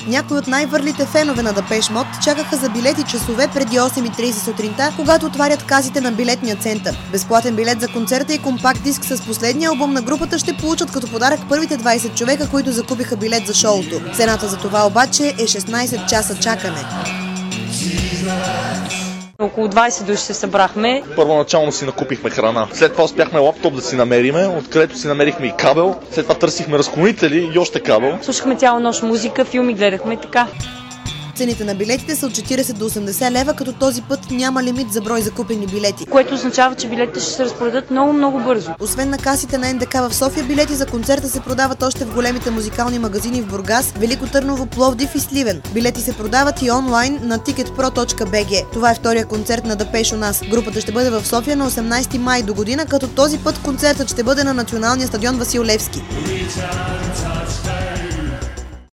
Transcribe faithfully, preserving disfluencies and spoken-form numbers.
Някои от най-върлите фенове на Депеш Мод чакаха за билети часове преди осем и трийсет сутринта, когато отварят касите на билетния център. Безплатен билет за концерта и компакт диск с последния албум на групата ще получат като подарък първите двайсет човека, които закупиха билет за шоуто. Цената за това обаче е шестнайсет часа чакане. Около двайсет души се събрахме. Първоначално си накупихме храна. След това успяхме лаптоп да си намериме, откъдето си намерихме и кабел. След това търсихме разклонители и още кабел. Слушахме цяла нощ музика, филми гледахме така. Цените на билетите са от четирийсет до осемдесет лева, като този път няма лимит за брой закупени билети. Което означава, че билетите ще се разпродадат много-много бързо. Освен на касите на Ен Де Ка в София, билети за концерта се продават още в големите музикални магазини в Бургас, Велико Търново, Пловдив и Сливен. Билети се продават и онлайн на тикет про точка би джи. Това е втория концерт на Депеш у нас. Групата ще бъде в София на осемнайсети май до година, като този път концертът ще бъде на националния стадион Васил Левски.